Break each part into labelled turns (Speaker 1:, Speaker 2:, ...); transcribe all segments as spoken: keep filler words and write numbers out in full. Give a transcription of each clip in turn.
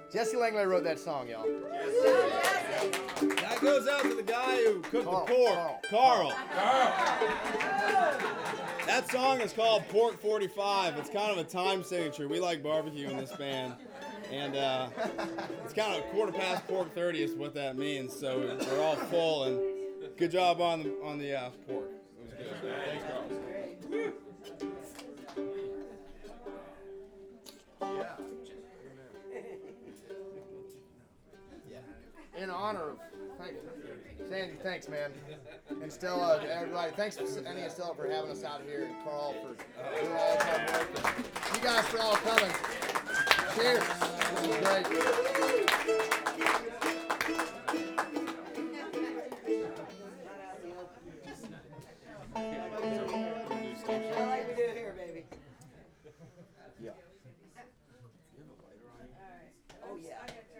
Speaker 1: Jesse Langley wrote that song, y'all.
Speaker 2: That goes out to the guy who cooked
Speaker 1: Carl,
Speaker 2: the pork.
Speaker 1: Carl.
Speaker 2: Carl. That song is called Pork forty-five. It's kind of a time signature. We like barbecue in this band. And uh, it's kind of quarter past pork thirty is what that means. So we're all full, and good job on the, on the uh, pork. It was good. Thanks, Carl.
Speaker 1: In honor of, thank you. Sandy, thanks, man. And Stella, and everybody, thanks, Annie and Stella, for having us out here, and Carl for doing all this hard work. And you guys for all coming. Cheers. This is great.
Speaker 3: Like we do here, baby.
Speaker 1: Yeah.
Speaker 3: Oh, yeah.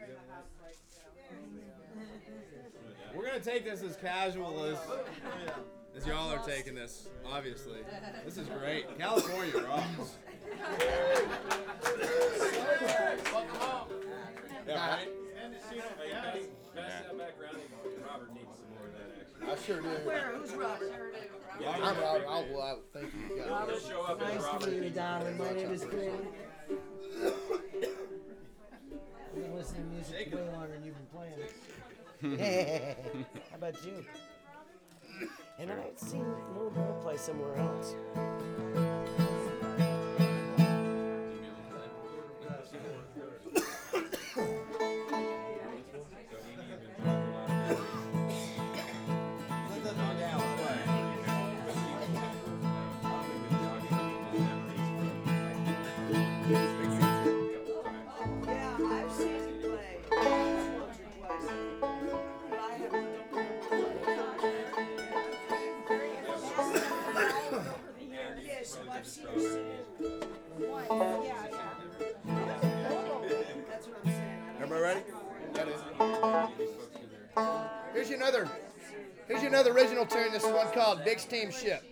Speaker 2: We're going to take this as casual as, as y'all are taking this, obviously. This is great. California rocks. Yeah, right?
Speaker 1: I sure do.
Speaker 3: Where? Who's Robert?
Speaker 1: I'm Robert. I'll, well, I thank you. You got it.
Speaker 3: Nice to meet you, darling. My name is Grady. I've been listening to music way longer than you've been playing. How about you? And I've seen Lil Bro play somewhere else.
Speaker 1: Everybody ready? Here's your another, here's your another original tune. This is one called Big Steam Ship.